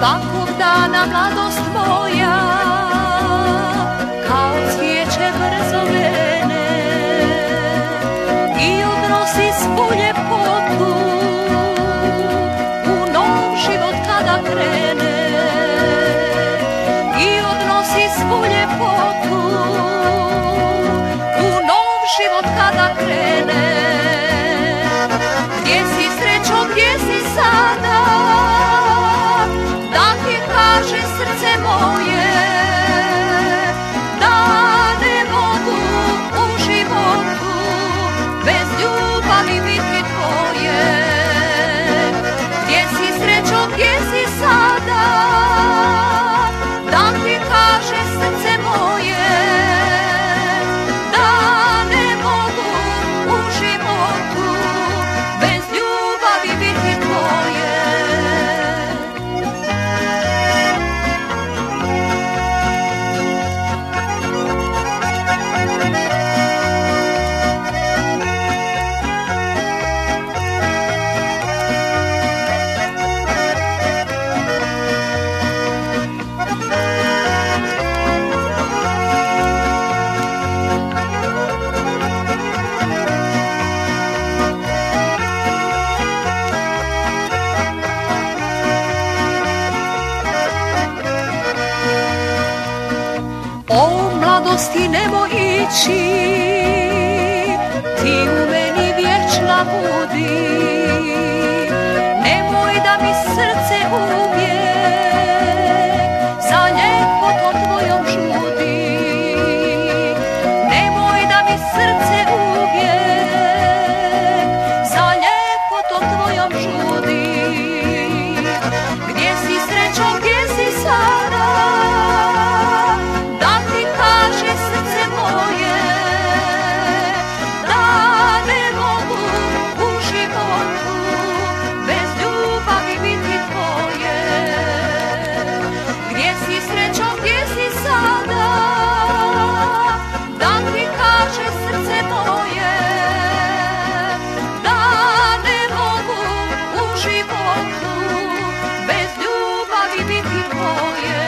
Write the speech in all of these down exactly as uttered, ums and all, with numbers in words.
Svakog dana mladost moja kao cvijeće brzo vene i odnosi svu ljepotu u nov život kada krene, i odnosi svu ljepotu u nov život kada krene. Gdje si srećo, gdje si sada, da ti kaže srce moje, da ne mogu u životu bez ljubavi biti tvoje. Gdje si srećo, gdje si sada, da ti kaže srce moje, da ne mogu u životu bez ljubavi biti tvoje. O mladosti nemoj ići, ti u meni vječna budi. Nemoj da mi srce uvijek za ljepotom tvojom žudi. Nemoj da mi srce uvijek za ljepotom tvojom žudi. Gdje si srećo, gdje si sada, srce moje, da ne mogu u životu bez ljubavi biti tvoje. Gdje si srećo, gdje si sada, da ti kaže srce moje, da ne mogu u životu bez ljubavi biti tvoje.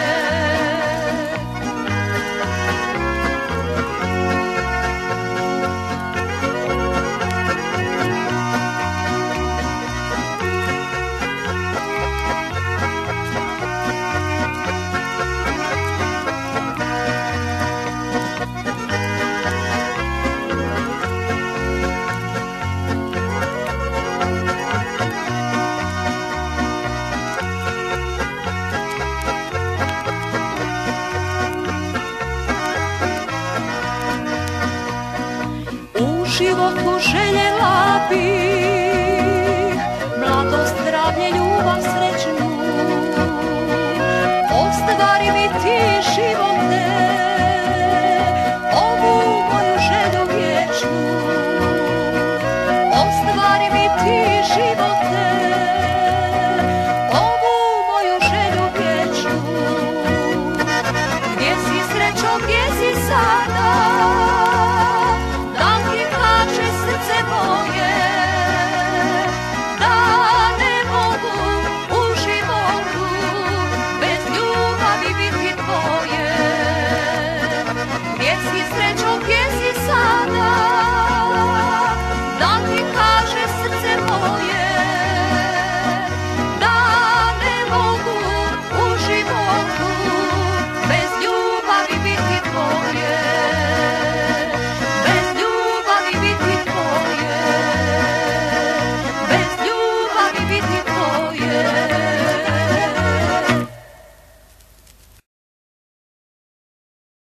U životu željela bih mladost, zdravlje, ljubav, srećnu. Ostvari mi ti živote ovu moju želju vječnu. Ostvari mi ti živote